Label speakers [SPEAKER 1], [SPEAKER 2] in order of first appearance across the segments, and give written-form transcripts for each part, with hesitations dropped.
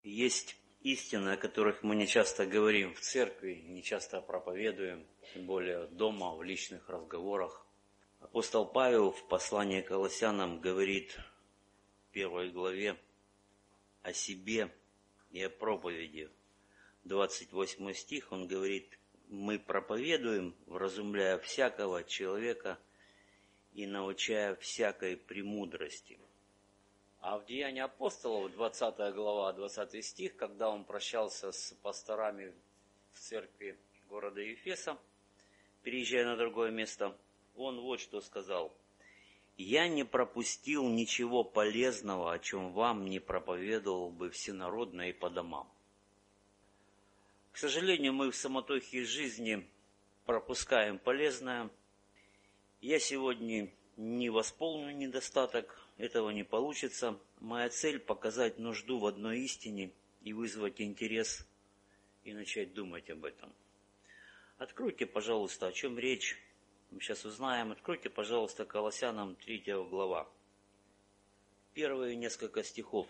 [SPEAKER 1] Есть истины, о которых мы не часто говорим в церкви, не часто проповедуем, тем более дома, в личных разговорах. Апостол Павел в послании к Колоссянам говорит в 1 главе о себе и о проповеди. 28 стих, он говорит: «Мы проповедуем, вразумляя всякого человека и научая всякой премудрости». А в Деянии апостолов, 20 глава, 20 стих, когда он прощался с пасторами в церкви города Ефеса, переезжая на другое место, он вот что сказал: «Я не пропустил ничего полезного, о чем вам не проповедовал бы всенародно и по домам». К сожалению, мы в суматохе жизни пропускаем полезное. Я сегодня не восполню недостаток, этого не получится. Моя цель – показать нужду в одной истине и вызвать интерес и начать думать об этом. Откройте, пожалуйста, о чем речь. Мы сейчас узнаем. Откройте, пожалуйста, Колоссянам 3 глава. Первые несколько стихов.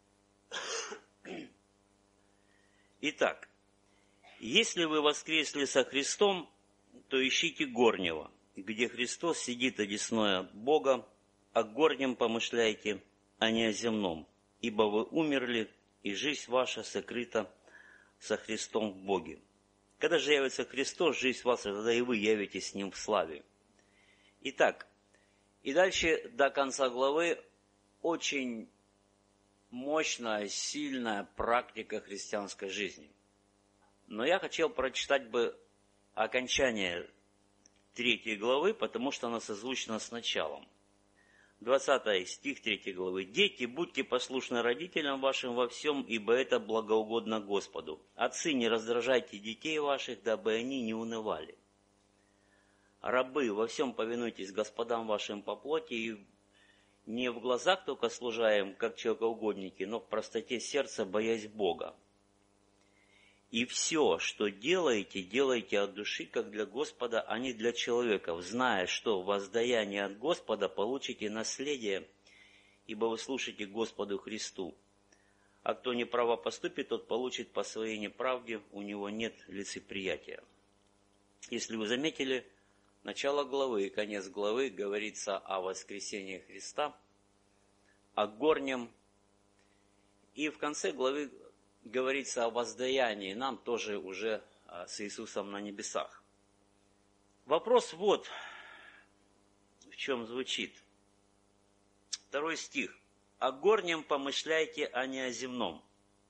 [SPEAKER 1] Итак, если вы воскресли со Христом, то ищите горнего, где Христос сидит одесную Бога, о горнем помышляйте, а не о земном, ибо вы умерли, и жизнь ваша сокрыта со Христом в Боге. Когда же явится Христос, жизнь ваша, тогда и вы явитесь с Ним в славе. Итак, и дальше до конца главы очень мощная, сильная практика христианской жизни. Но я хотел прочитать бы окончание 3 главы, потому что она созвучна с началом. 20 стих 3 главы. «Дети, будьте послушны родителям вашим во всем, ибо это благоугодно Господу. Отцы, не раздражайте детей ваших, дабы они не унывали. Рабы, во всем повинуйтесь господам вашим по плоти, и не в глазах только служаем, как человекоугодники, но в простоте сердца, боясь Бога. И все, что делаете, делайте от души, как для Господа, а не для человеков, зная, что в воздаянии от Господа получите наследие, ибо вы служите Господу Христу. А кто неправо поступит, тот получит по своей неправде, у него нет лицеприятия». Если вы заметили, начало главы и конец главы говорится о воскресении Христа, о горнем, и в конце главы говорится о воздаянии нам тоже уже с Иисусом на небесах. Вопрос вот в чем звучит. 2 стих. «О горнем помышляйте, а не о земном».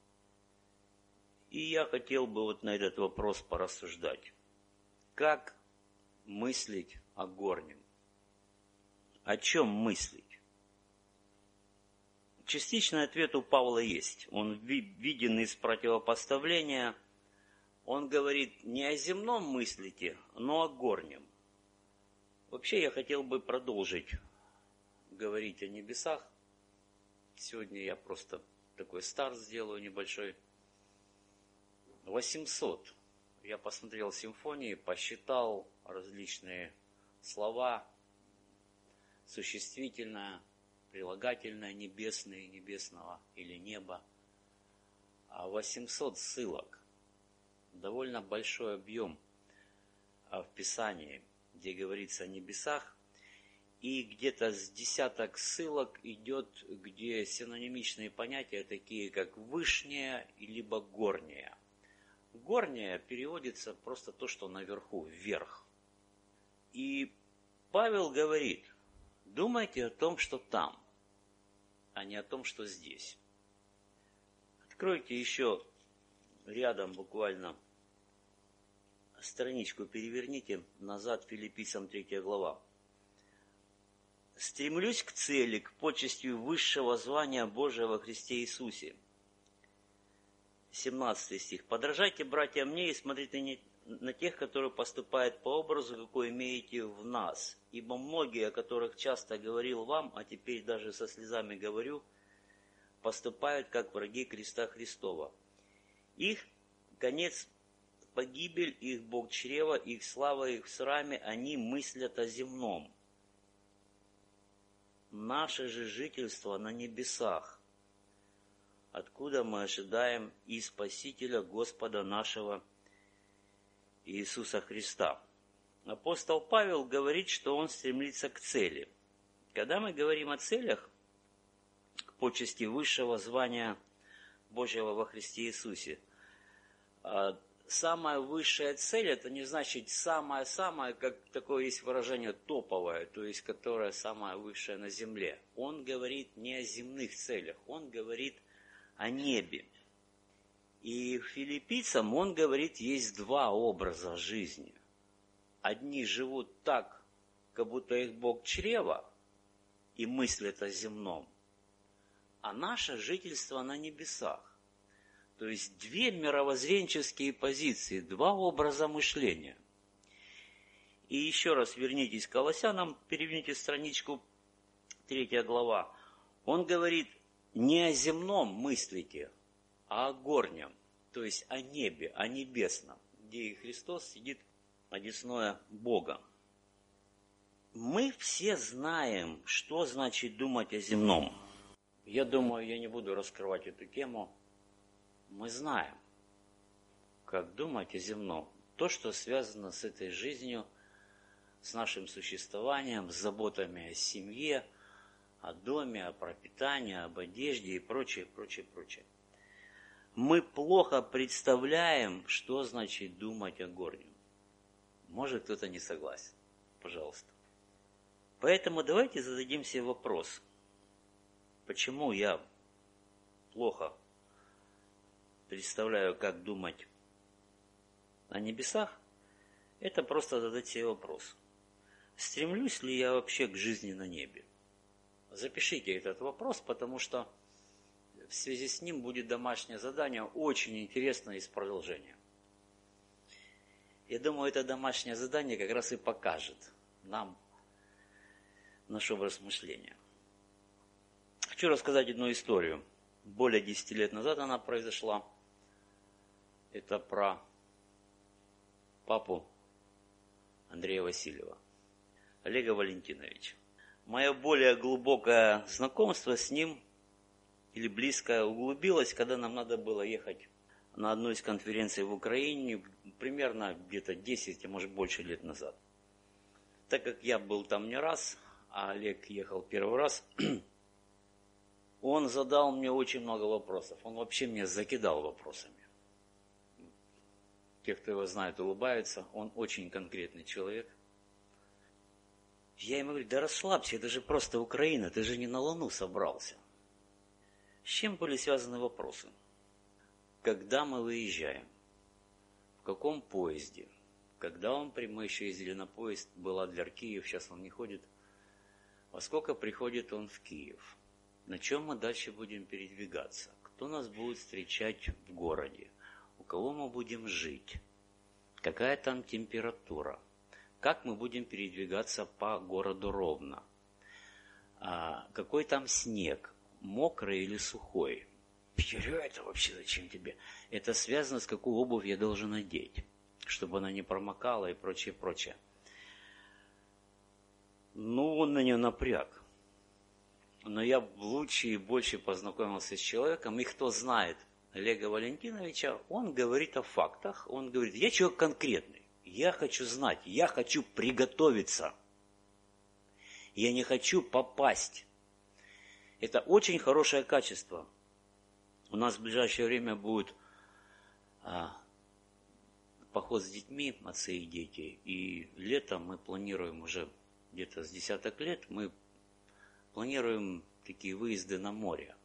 [SPEAKER 1] И я хотел бы вот на этот вопрос порассуждать. Как мыслить о горнем? О чем мыслить? Частичный ответ у Павла есть. Он виден из противопоставления. Он говорит, не о земном мыслите, но о горнем. Вообще я хотел бы продолжить говорить о небесах. Сегодня я просто такой старт сделаю небольшой. 800. Я посмотрел симфонии, посчитал различные слова, существительное, прилагательное небесное, небесного или неба. 800 ссылок. Довольно большой объем в Писании, где говорится о небесах. И где-то с десяток ссылок идет, где синонимичные понятия, такие как вышнее либо горнее. Горнее переводится просто то, что наверху, вверх. И Павел говорит, думайте о том, что там, а не о том, что здесь. Откройте еще рядом буквально страничку, переверните назад, Филиппийцам 3 глава. «Стремлюсь к цели, к почести высшего звания Божия во Христе Иисусе». 17 стих. «Подражайте, братья, мне и смотрите на тех, которые поступают по образу, какой имеете в нас. Ибо многие, о которых часто говорил вам, а теперь даже со слезами говорю, поступают, как враги креста Христова. Их конец – погибель, их Бог чрева, их слава, их в сраме, они мыслят о земном. Наше же жительство на небесах, откуда мы ожидаем и Спасителя Господа нашего Иисуса Христа. Апостол Павел говорит, что он стремится к цели. Когда мы говорим о целях, к почести высшего звания Божьего во Христе Иисусе, самая высшая цель, это не значит самая-самая, как такое есть выражение, топовая, то есть которая самая высшая на земле. Он говорит не о земных целях, он говорит о небе. И филиппийцам он говорит, есть два образа жизни. Одни живут так, как будто их Бог чрево, и мыслят о земном, а наше жительство на небесах. То есть две мировоззренческие позиции, два образа мышления. И еще раз вернитесь к Колоссянам, переверните страничку, 3 глава. Он говорит, не о земном мыслите, а о горнем, то есть о небе, о небесном, где и Христос сидит одесное Бога. Мы все знаем, что значит думать о земном. Я думаю, я не буду раскрывать эту тему. Мы знаем, как думать о земном. То, что связано с этой жизнью, с нашим существованием, с заботами о семье, о доме, о пропитании, об одежде и прочее, прочее, прочее. Мы плохо представляем, что значит думать о горнем. Может, кто-то не согласен. Пожалуйста. Поэтому давайте зададим себе вопрос. Почему я плохо представляю, как думать о небесах? Это просто задать себе вопрос. Стремлюсь ли я вообще к жизни на небе? Запишите этот вопрос, потому что в связи с ним будет домашнее задание, очень интересное из продолжения. Я думаю, это домашнее задание как раз и покажет нам наш образ мышления. Хочу рассказать одну историю. Более 10 лет назад она произошла. Это про папу Андрея Васильева, Олега Валентиновича. Мое более глубокое знакомство с ним, или близкое, углубилось, когда нам надо было ехать на одну из конференций в Украине, примерно где-то 10, а может больше лет назад. Так как я был там не раз, а Олег ехал первый раз, он задал мне очень много вопросов. Он вообще меня закидал вопросами. Те, кто его знает, улыбаются. Он очень конкретный человек. Я ему говорю, да расслабься, это же просто Украина, ты же не на Луну собрался. С чем были связаны вопросы? Когда мы выезжаем? В каком поезде? Когда мы еще ездили на поезд, был Адлер-Киев, сейчас он не ходит. Во сколько приходит он в Киев? На чем мы дальше будем передвигаться? Кто нас будет встречать в городе? У кого мы будем жить? Какая там температура? Как мы будем передвигаться по городу Ровно? Какой там снег? Мокрый или сухой? Я говорю, это вообще зачем тебе? Это связано с какую обувь я должен надеть, чтобы она не промокала и прочее, прочее. Ну, он меня напряг. Но я лучше и больше познакомился с человеком, и кто знает Олега Валентиновича, он говорит о фактах, он говорит, я человек конкретный, я хочу знать, я хочу приготовиться, я не хочу попасть. Это очень хорошее качество. У нас в ближайшее время будет поход с детьми, отцы и дети, и летом мы планируем уже где-то с десяток лет, мы планируем такие выезды на море.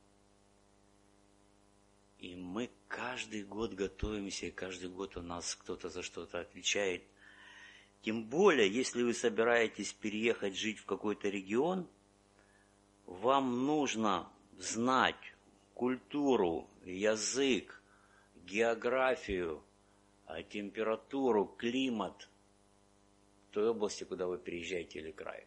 [SPEAKER 1] И мы каждый год готовимся, и каждый год у нас кто-то за что-то отвечает. Тем более, если вы собираетесь переехать жить в какой-то регион, вам нужно знать культуру, язык, географию, температуру, климат той области, куда вы переезжаете или края.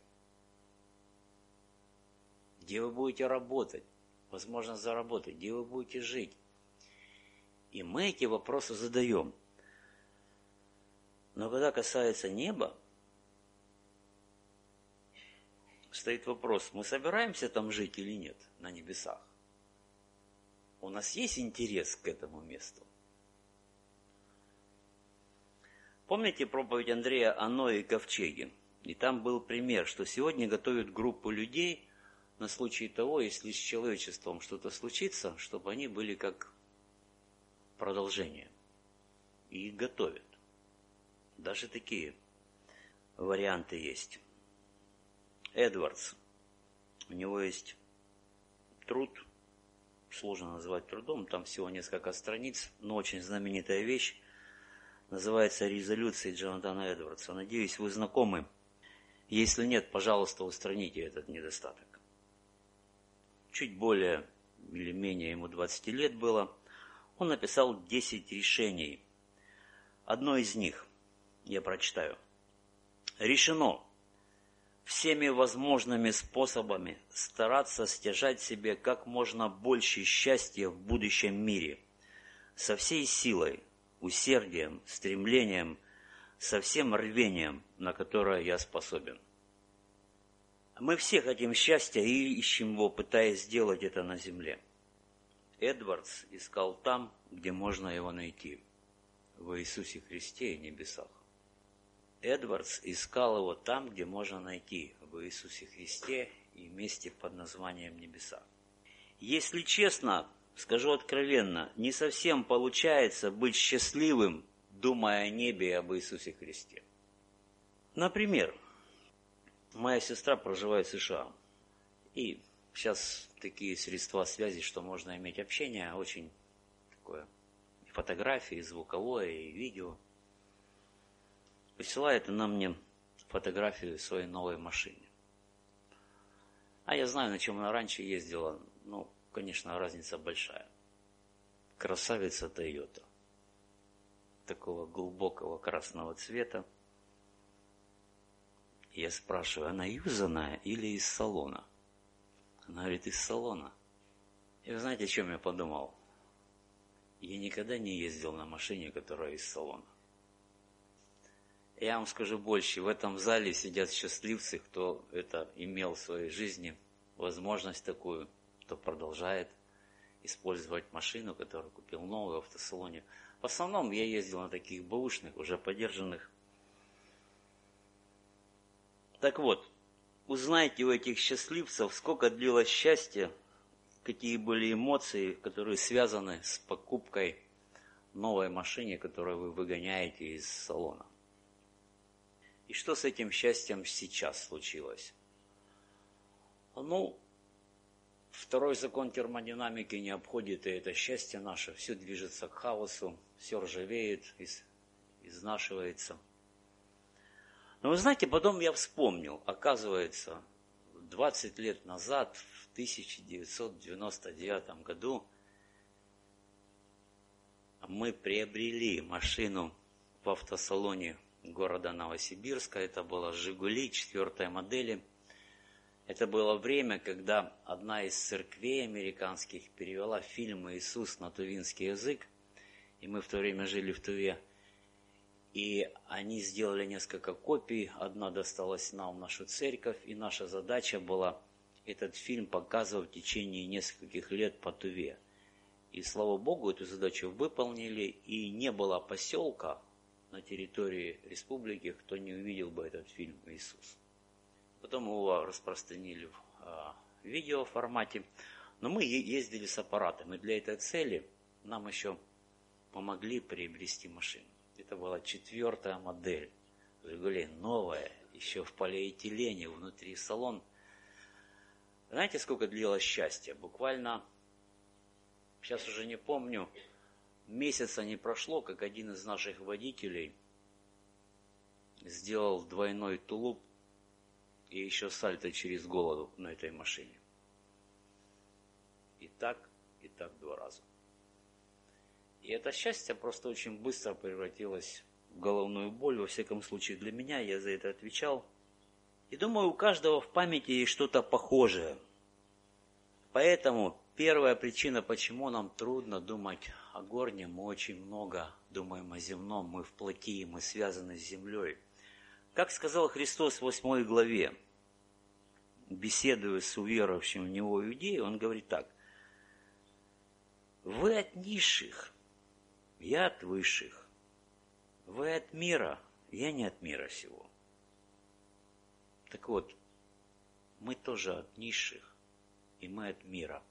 [SPEAKER 1] Где вы будете работать, возможно, заработать, где вы будете жить. И мы эти вопросы задаем. Но когда касается неба, стоит вопрос, мы собираемся там жить или нет, на небесах? У нас есть интерес к этому месту? Помните проповедь Андрея о Ное и ковчеге? И там был пример, что сегодня готовят группу людей на случай того, если с человечеством что-то случится, чтобы они были как продолжение. И их готовят. Даже такие варианты есть. Эдвардс. У него есть труд, сложно назвать трудом, там всего несколько страниц, но очень знаменитая вещь, называется «Резолюции» Джонатана Эдвардса. Надеюсь, вы знакомы. Если нет, пожалуйста, устраните этот недостаток. Чуть более или менее ему 20 лет было. Он написал 10 решений. Одно из них я прочитаю. Решено всеми возможными способами стараться стяжать себе как можно больше счастья в будущем мире, со всей силой, усердием, стремлением, со всем рвением, на которое я способен. Мы все хотим счастья и ищем его, пытаясь сделать это на земле. Эдвардс искал там, где можно его найти, в Иисусе Христе и небесах. Эдвардс искал его там, где можно найти, в Иисусе Христе и месте под названием небеса. Если честно, скажу откровенно, не совсем получается быть счастливым, думая о небе и об Иисусе Христе. Например, моя сестра проживает в США, и сейчас такие средства связи, что можно иметь общение, очень такое, и фотографии, и звуковое, и видео. Присылает она мне фотографию своей новой машине. А я знаю, на чем она раньше ездила. Ну, конечно, разница большая. Красавица Тойота. Такого глубокого красного цвета. Я спрашиваю, она юзаная или из салона? Она говорит, из салона. И вы знаете, о чем я подумал? Я никогда не ездил на машине, которая из салона. Я вам скажу больше, в этом зале сидят счастливцы, кто это имел в своей жизни, возможность такую, кто продолжает использовать машину, которую купил новую в автосалоне. В основном я ездил на таких бэушных, уже подержанных. Так вот, узнайте у этих счастливцев, сколько длилось счастье, какие были эмоции, которые связаны с покупкой новой машины, которую вы выгоняете из салона. И что с этим счастьем сейчас случилось? Ну, второй закон термодинамики не обходит и это счастье наше. Все движется к хаосу, все ржавеет, изнашивается. Но вы знаете, потом я вспомнил, оказывается, 20 лет назад, в 1999 году, мы приобрели машину в автосалоне города Новосибирска. Это была «Жигули» 4-й модели. Это было время, когда одна из церквей американских перевела фильм «Иисус» на тувинский язык. И мы в то время жили в Туве. И они сделали несколько копий. Одна досталась нам в нашу церковь. И наша задача была этот фильм показывать в течение нескольких лет по Туве. И, слава Богу, эту задачу выполнили. И не было поселка на территории республики, кто не увидел бы этот фильм «Иисус». Потом его распространили в видеоформате. Но мы ездили с аппаратом. И для этой цели нам еще помогли приобрести машину. Это была 4-я модель «Жигули», новая, еще в полиэтилене, внутри салон. Знаете, сколько длилось счастье? Буквально, сейчас уже не помню, месяца не прошло, как один из наших водителей сделал двойной тулуп и еще сальто через голову на этой машине. И так 2 раза. И это счастье просто очень быстро превратилось в головную боль, во всяком случае для меня, я за это отвечал. И думаю, у каждого в памяти есть что-то похожее. Поэтому первая причина, почему нам трудно думать о горнем, мы очень много думаем о земном, мы в плоти, мы связаны с землей. Как сказал Христос в 8 главе, беседуя с уверовавшим в Него иудеем, Он говорит так: Вы от низших, я от высших. Вы от мира, я не от мира сего. Так вот, мы тоже от низших, и мы от мира.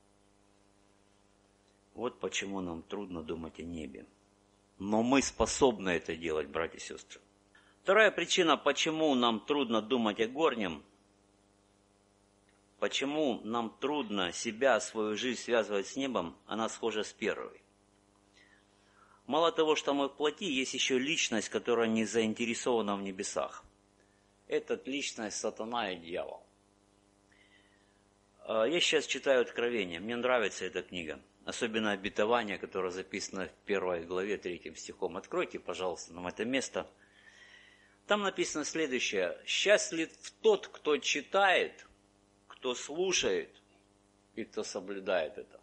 [SPEAKER 1] Вот почему нам трудно думать о небе. Но мы способны это делать, братья и сестры. Вторая причина, почему нам трудно думать о горнем, почему нам трудно себя, свою жизнь связывать с небом, она схожа с первой. Мало того, что мы в плоти, есть еще личность, которая не заинтересована в небесах. Это личность сатана и дьявол. Я сейчас читаю Откровение, мне нравится эта книга. Особенно обетование, которое записано в 1 главе 3 стихом. Откройте, пожалуйста, нам это место. Там написано следующее. «Счастлив тот, кто читает, кто слушает и кто соблюдает это».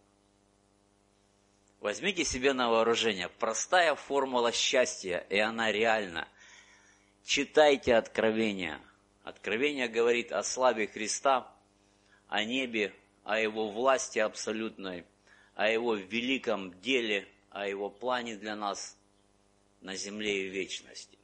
[SPEAKER 1] Возьмите себе на вооружение. Простая формула счастья, и она реальна. Читайте Откровение. Откровение говорит о славе Христа, о небе, о Его власти абсолютной, о Его великом деле, о Его плане для нас на земле и в вечности.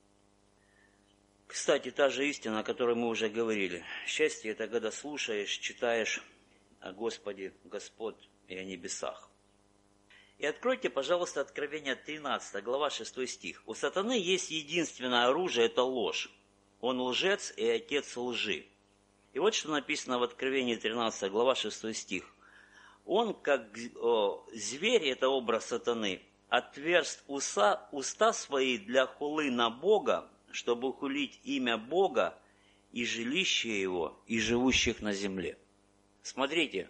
[SPEAKER 1] Кстати, та же истина, о которой мы уже говорили. Счастье – это когда слушаешь, читаешь о Господе, Господь и о небесах. И откройте, пожалуйста, Откровение 13, глава 6 стих. У сатаны есть единственное оружие – это ложь. Он лжец и отец лжи. И вот что написано в Откровении 13, глава 6 стих. Он, как зверь, это образ сатаны, отверст уста свои для хулы на Бога, чтобы хулить имя Бога и жилище Его, и живущих на земле. Смотрите,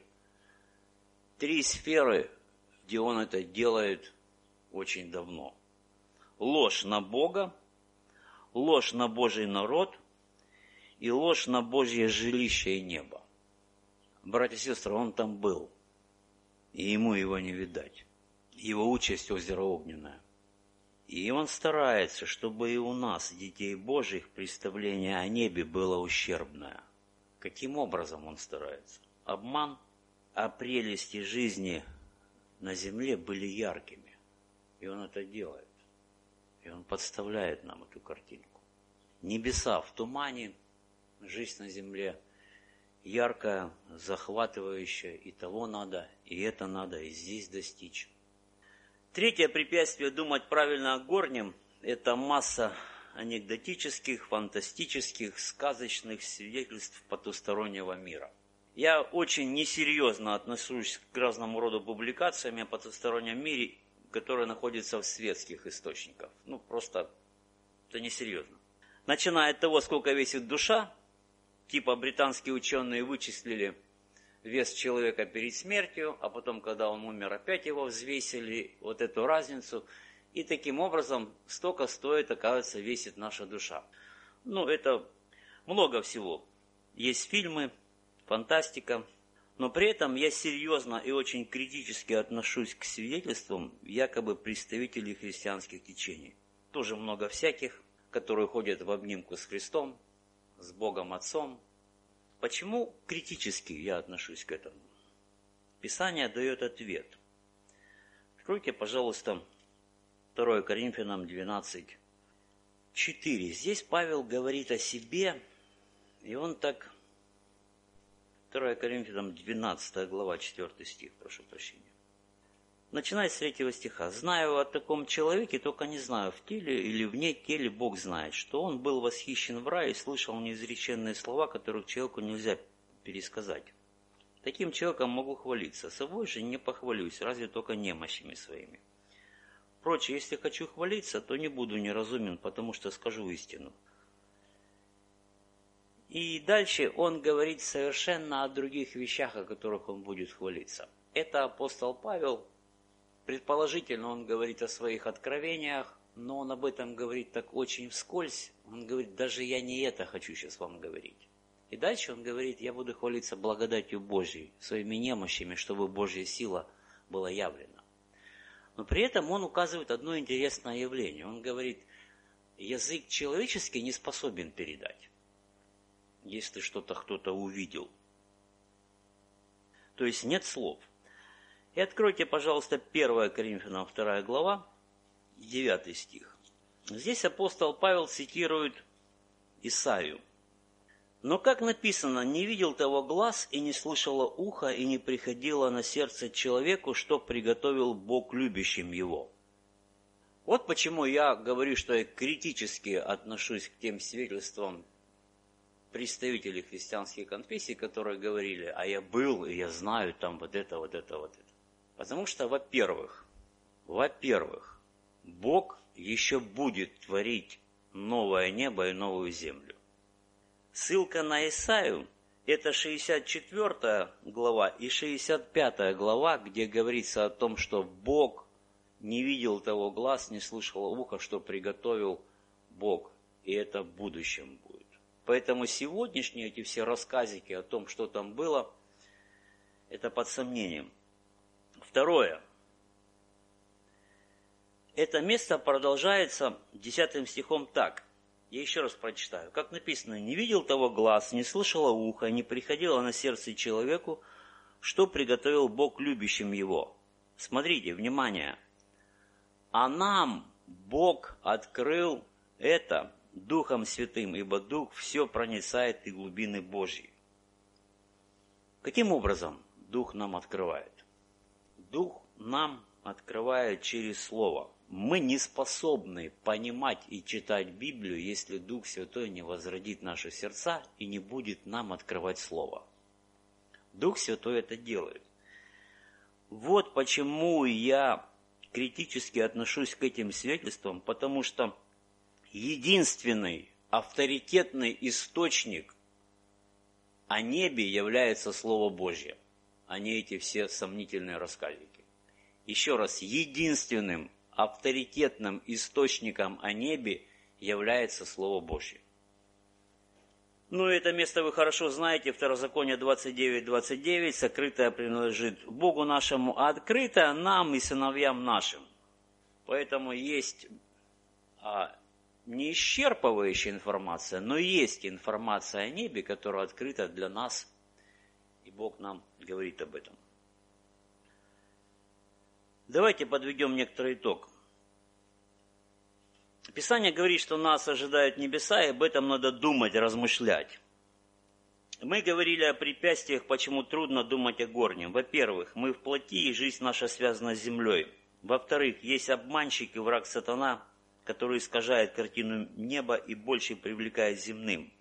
[SPEAKER 1] 3 сферы, где он это делает очень давно. Ложь на Бога, ложь на Божий народ и ложь на Божье жилище и небо. Братья и сестры, он там был. И ему его не видать. Его участь озеро огненное. И он старается, чтобы и у нас, детей Божьих, представление о небе было ущербное. Каким образом он старается? Обман, а прелести жизни на земле были яркими. И он это делает. И он подставляет нам эту картинку. Небеса в тумане, жизнь на земле яркая, захватывающая, и того надо, и это надо, и здесь достичь. Третье препятствие думать правильно о горнем – это масса анекдотических, фантастических, сказочных свидетельств потустороннего мира. Я очень несерьезно отношусь к разному роду публикациям о потустороннем мире, которые находятся в светских источниках. Просто это несерьезно. Начиная от того, сколько весит душа, типа британские ученые вычислили вес человека перед смертью, а потом, когда он умер, опять его взвесили, вот эту разницу. И таким образом столько стоит, оказывается, весит наша душа. Это много всего. Есть фильмы, фантастика. Но при этом я серьезно и очень критически отношусь к свидетельствам якобы представителей христианских течений. Тоже много всяких, которые ходят в обнимку с Христом, с Богом Отцом. Почему критически я отношусь к этому? Писание дает ответ. Откройте, пожалуйста, 2 Коринфянам 12, 4. Здесь Павел говорит о себе, и он так... 2 Коринфянам 12 глава, 4 стих, прошу прощения. Начиная с 3 стиха. «Знаю о таком человеке, только не знаю, в теле или вне теле Бог знает, что он был восхищен в рае и слышал неизреченные слова, которых человеку нельзя пересказать. Таким человеком могу хвалиться, собой же не похвалюсь, разве только немощами своими. Впрочем, если хочу хвалиться, то не буду неразумен, потому что скажу истину». И дальше он говорит совершенно о других вещах, о которых он будет хвалиться. Это апостол Павел. Предположительно, он говорит о своих откровениях, но он об этом говорит так очень вскользь. Он говорит, даже я не это хочу сейчас вам говорить. И дальше он говорит, я буду хвалиться благодатью Божьей, своими немощами, чтобы Божья сила была явлена. Но при этом он указывает одно интересное явление. Он говорит, язык человеческий не способен передать, если что-то кто-то увидел. То есть нет слов. И откройте, пожалуйста, 1 Коринфянам 2 глава, 9 стих. Здесь апостол Павел цитирует Исаию. «Но, как написано, не видел того глаз, и не слышало ухо, и не приходило на сердце человеку, что приготовил Бог любящим его». Вот почему я говорю, что я критически отношусь к тем свидетельствам представителей христианских конфессий, которые говорили, а я был, и я знаю там вот это, вот это, вот это. Потому что, во-первых, Бог еще будет творить новое небо и новую землю. Ссылка на Исаию – это 64 глава и 65 глава, где говорится о том, что Бог не видел того глаз, не слышал ухо, что приготовил Бог, и это в будущем будет. Поэтому сегодняшние эти все рассказики о том, что там было, это под сомнением. Второе. Это место продолжается 10 стихом так. Я еще раз прочитаю. Как написано, «Не видел того глаз, не слышало ухо, не приходило на сердце человеку, что приготовил Бог любящим его». Смотрите, внимание. А нам Бог открыл это Духом Святым, ибо Дух все проницает и глубины Божьи. Каким образом Дух нам открывает? Дух нам открывает через Слово. Мы не способны понимать и читать Библию, если Дух Святой не возродит наши сердца и не будет нам открывать Слово. Дух Святой это делает. Вот почему я критически отношусь к этим свидетельствам, потому что единственный авторитетный источник о небе является Слово Божье, а не эти все сомнительные рассказики. Еще раз, единственным авторитетным источником о небе является Слово Божье. Ну, это место вы хорошо знаете, Второзаконие 29:29, сокрытое принадлежит Богу нашему, а открытое нам и сыновьям нашим. Поэтому есть не исчерпывающая информация, но есть информация о небе, которая открыта для нас, и Бог нам говорит об этом. Давайте подведем некоторый итог. Писание говорит, что нас ожидают небеса, и об этом надо думать, размышлять. Мы говорили о препятствиях, почему трудно думать о горнем. Во-первых, мы в плоти, и жизнь наша связана с землей. Во-вторых, есть обманщик и враг сатана, который искажает картину неба и больше привлекает земным.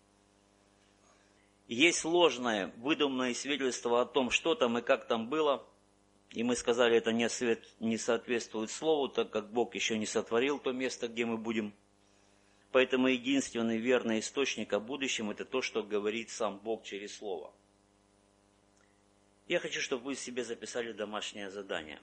[SPEAKER 1] Есть ложное, выдуманное свидетельство о том, что там и как там было. И мы сказали, это не соответствует Слову, так как Бог еще не сотворил то место, где мы будем. Поэтому единственный верный источник о будущем – это то, что говорит сам Бог через Слово. Я хочу, чтобы вы себе записали домашнее задание.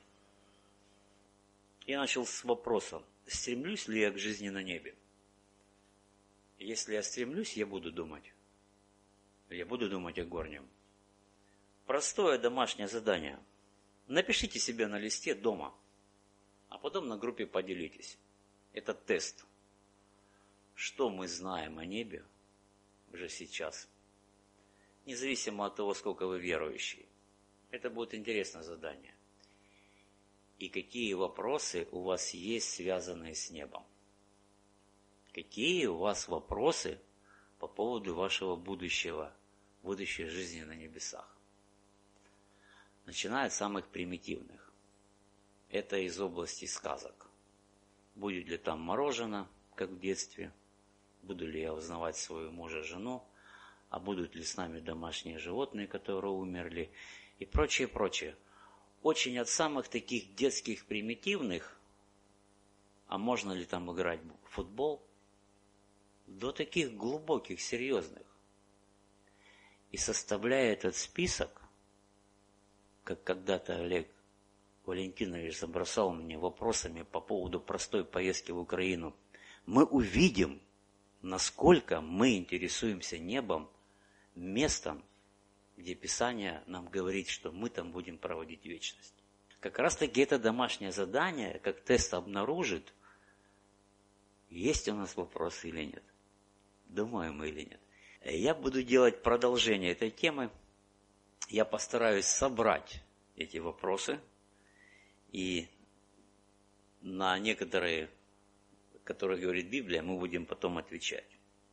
[SPEAKER 1] Я начал с вопроса, стремлюсь ли я к жизни на небе? Если я стремлюсь, я буду думать. Я буду думать о горнем. Простое домашнее задание. Напишите себе на листе дома, а потом на группе поделитесь. Это тест. Что мы знаем о небе уже сейчас? Независимо от того, сколько вы верующие. Это будет интересное задание. И какие вопросы у вас есть, связанные с небом? Какие у вас вопросы по поводу вашего будущей жизни на небесах? Начиная от самых примитивных. Это из области сказок. Будет ли там мороженое, как в детстве? Буду ли я узнавать свою мужа, жену? А будут ли с нами домашние животные, которые умерли? И прочее, прочее. Очень от самых таких детских примитивных, а можно ли там играть в футбол, до таких глубоких, серьезных. И составляя этот список, как когда-то Олег Валентинович забросал мне вопросами по поводу простой поездки в Украину, мы увидим, насколько мы интересуемся небом, местом, где Писание нам говорит, что мы там будем проводить вечность. Как раз таки это домашнее задание, как тест обнаружит, есть у нас вопросы или нет. Думаем мы или нет. Я буду делать продолжение этой темы. Я постараюсь собрать эти вопросы, и на некоторые, о которых говорит Библия, мы будем потом отвечать.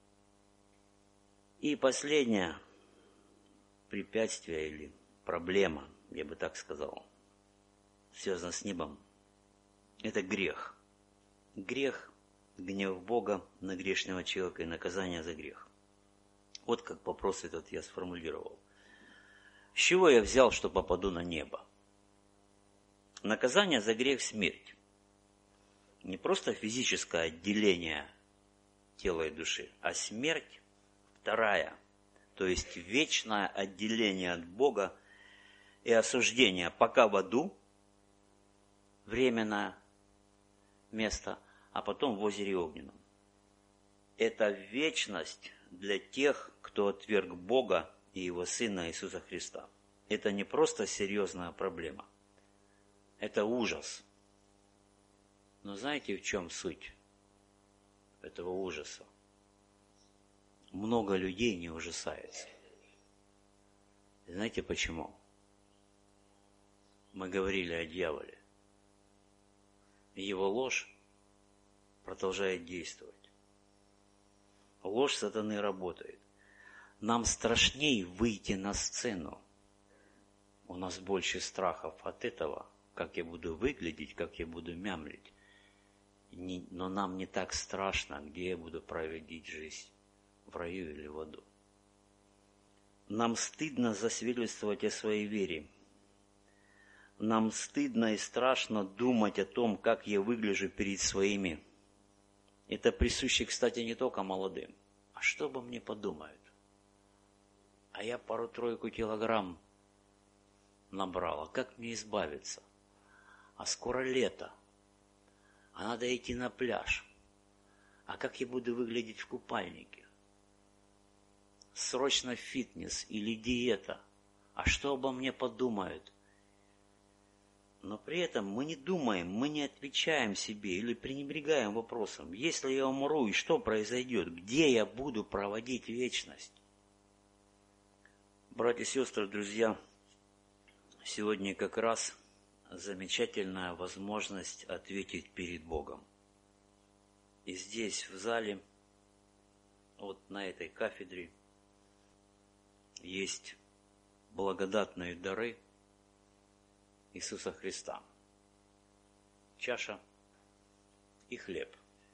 [SPEAKER 1] И последнее препятствие или проблема, я бы так сказал, связано с небом, это грех. Грех, гнев Бога на грешного человека и наказание за грех. Вот как вопрос этот я сформулировал. С чего я взял, что попаду на небо? Наказание за грех – смерть. Не просто физическое отделение тела и души, а смерть вторая, то есть вечное отделение от Бога и осуждение пока в аду, временное место, а потом в озере Огненном. Это вечность для тех, кто отверг Бога и Его Сына Иисуса Христа. Это не просто серьезная проблема. Это ужас. Но знаете, в чем суть этого ужаса? Много людей не ужасается. Знаете почему? Мы говорили о дьяволе. Его ложь продолжает действовать. Ложь сатаны работает. Нам страшнее выйти на сцену. У нас больше страхов от этого, как я буду выглядеть, как я буду мямлить. Но нам не так страшно, где я буду проводить жизнь, в раю или в аду. Нам стыдно засвидетельствовать о своей вере. Нам стыдно и страшно думать о том, как я выгляжу перед своими. Это присуще, кстати, не только молодым. А что обо мне подумают? А я пару-тройку килограмм набрала. Как мне избавиться? А скоро лето. А надо идти на пляж. А как я буду выглядеть в купальнике? Срочно фитнес или диета. А что обо мне подумают? Но при этом мы не думаем, мы не отвечаем себе или пренебрегаем вопросом. Если я умру, и что произойдет? Где я буду проводить вечность? Братья и сестры, друзья, сегодня как раз замечательная возможность ответить перед Богом. И здесь, в зале, вот на этой кафедре, есть благодатные дары Иисуса Христа. Чаша и хлеб.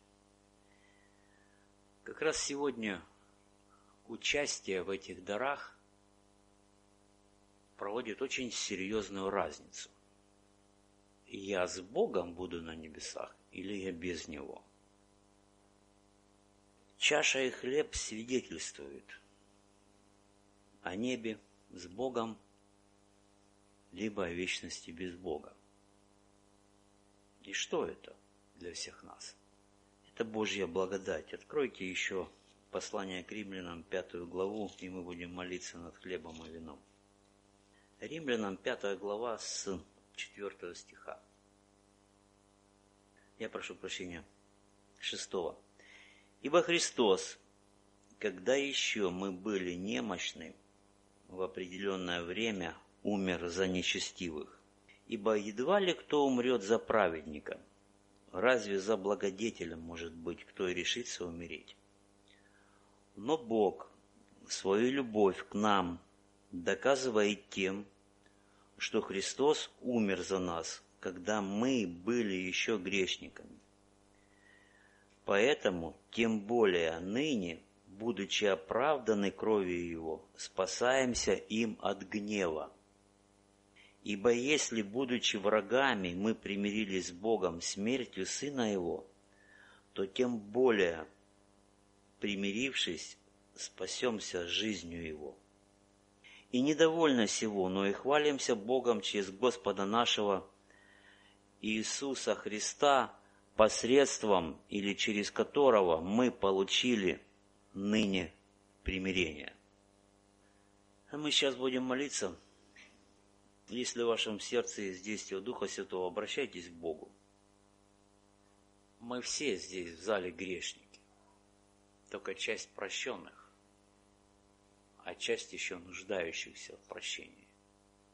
[SPEAKER 1] Как раз сегодня участие в этих дарах проводит очень серьезную разницу. Я с Богом буду на небесах или я без Него? Чаша и хлеб свидетельствуют о небе с Богом, либо о вечности без Бога. И что это для всех нас? Это Божья благодать. Откройте еще послание к Римлянам, 5 главу, и мы будем молиться над хлебом и вином. Римлянам, 5 глава, с 4 стиха. Я прошу прощения, 6. «Ибо Христос, когда еще мы были немощны, в определенное время умер за нечестивых. Ибо едва ли кто умрет за праведника, разве за благодетеля, может быть, кто и решится умереть? Но Бог свою любовь к нам доказывает тем, что Христос умер за нас, когда мы были еще грешниками. Поэтому, тем более ныне, будучи оправданы кровью Его, спасаемся им от гнева. Ибо если, будучи врагами, мы примирились с Богом смертью Сына Его, то тем более, примирившись, спасемся жизнью Его. И недовольно сего, но и хвалимся Богом через Господа нашего Иисуса Христа, посредством или через которого мы получили ныне примирение». А мы сейчас будем молиться. Если в вашем сердце есть действие Духа Святого, обращайтесь к Богу. Мы все здесь в зале грешники, только часть прощенных, а часть еще нуждающихся в прощении.